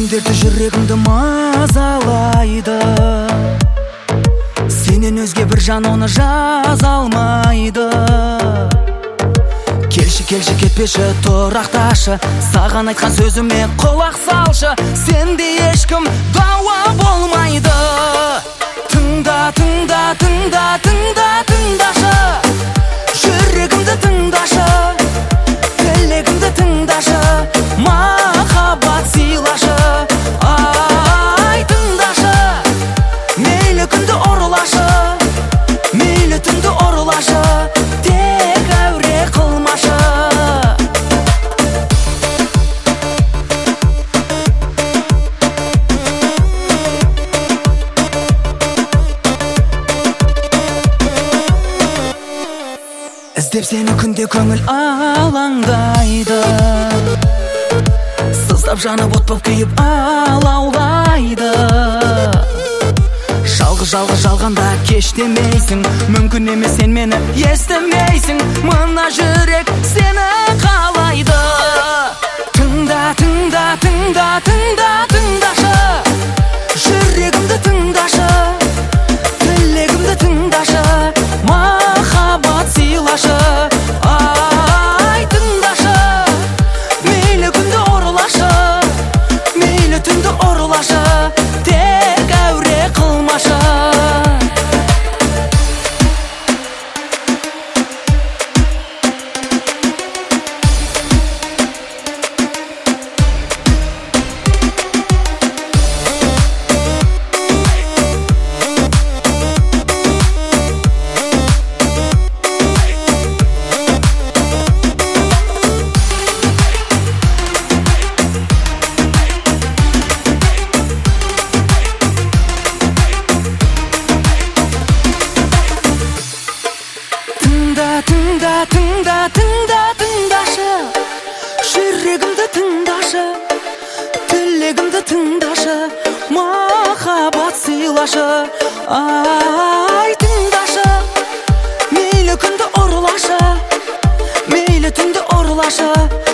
күндерді жүрегімді мазалайды. Сенен өзге бір жан оны жаза алмайды. Келші кетпеші, тұрақташы, саған айтқан сөзіме құлақ салшы. Сенде ешкім дауа болмайды. Тыңдашы, жүрегімді тыңдашы, тілегімді тыңдашы, махаббат сыйлашы. Ай, тыңдашы, мейлі күнді ұрылашы, мейлі түнді ұрылашы, тек әуре қылмашы. Іздеп сені күнде көңіл алаңдайды. Сыздап жанып от боп күйіп алаулайды. Жалғыз жалғанда кеш демейсің, мүмкін емес сен мені естімейсің. Мына жүрек сені қалайды. Тыңдашы, жүрегімді тыңдашы, тілегімді тыңдашы, махаббат сыйлашы. Ай, тыңдашы, мейлі күнді ұрылашы, мейлі түнді ұрылашы, тек әуре қылмашы. Тыңдашы, жүрегімді тыңдашы, тілегімді тыңдашы, махаббат сыйлашы. Ай, тыңдашы, мейлі күнді ұрылашы, мейлі түнді ұрылашы.